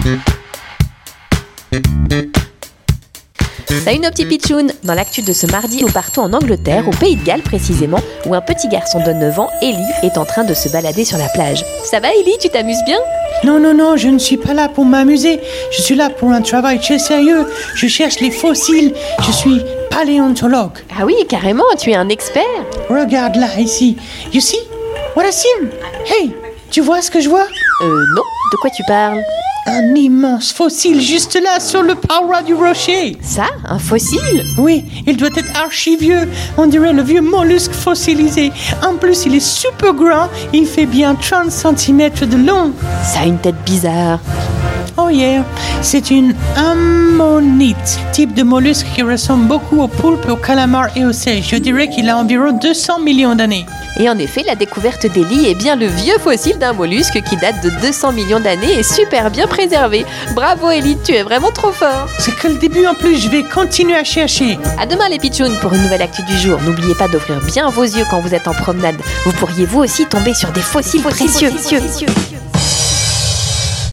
Salut nos petits pitchouns. Dans l'actu de ce mardi, nous partons en Angleterre, au Pays de Galles précisément, où un petit garçon de 9 ans, Ellie, est en train de se balader sur la plage. Ça va Ellie, tu t'amuses bien ? Non, je ne suis pas là pour m'amuser. Je suis là pour un travail très sérieux. Je cherche les fossiles. Je suis paléontologue. Ah oui, carrément, tu es un expert. Regarde là, ici. You see what I see? Hey, tu vois ce que je vois? Non, de quoi tu parles ? Un immense fossile juste là, sur le paroi du rocher. Ça, un fossile ? Oui, il doit être archi vieux. On dirait le vieux mollusque fossilisé. En plus, il est super grand. Il fait bien 30 cm de long. Ça a une tête bizarre. Oh yeah, c'est une ammonite, type de mollusque qui ressemble beaucoup au poulpe, au calamar et au seiche. Je dirais qu'il a environ 200 millions d'années. Et en effet, la découverte d'Ellie est bien le vieux fossile d'un mollusque qui date de 200 millions d'années et super bien préservé. Bravo Ellie, tu es vraiment trop fort. C'est que le début en plus, je vais continuer à chercher. À demain les pitchouns pour une nouvelle actu du jour. N'oubliez pas d'ouvrir bien vos yeux quand vous êtes en promenade. Vous pourriez vous aussi tomber sur des fossiles précieux.